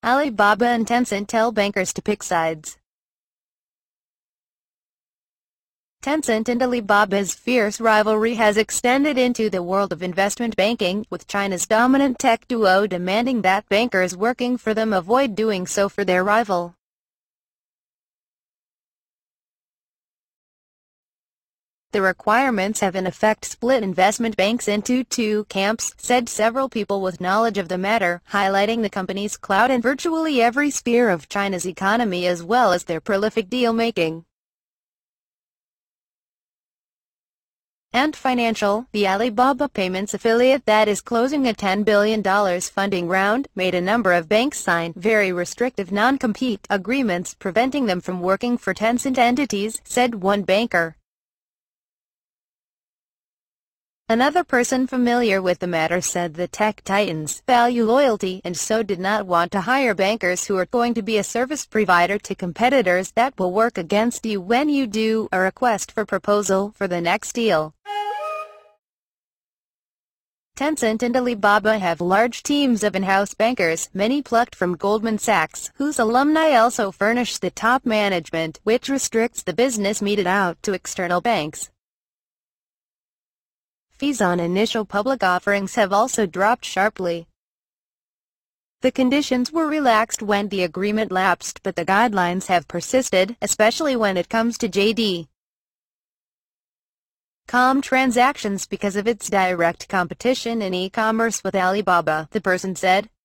Alibaba and Tencent tell bankers to pick sides. Tencent and Alibaba's fierce rivalry has extended into the world of investment banking, with China's dominant tech duo demanding that bankers working for them avoid doing so for their rival. The requirements have in effect split investment banks into two camps, said several people with knowledge of the matter, highlighting the company's clout in virtually every sphere of China's economy as well as their prolific deal-making. Ant Financial, the Alibaba Payments affiliate that is closing a $10 billion funding round, made a number of banks sign very restrictive non-compete agreements preventing them from working for Tencent entities, said one banker. Another person familiar with the matter said the tech titans value loyalty and so did not want to hire bankers who are going to be a service provider to competitors that will work against you when you do a request for proposal for the next deal. Tencent and Alibaba have large teams of in-house bankers, many plucked from Goldman Sachs, whose alumni also furnish the top management, which restricts the business meted out to external banks. Fees on initial public offerings have also dropped sharply. The conditions were relaxed when the agreement lapsed, but the guidelines have persisted, especially when it comes to JD.com transactions because of its direct competition in e-commerce with Alibaba, the person said.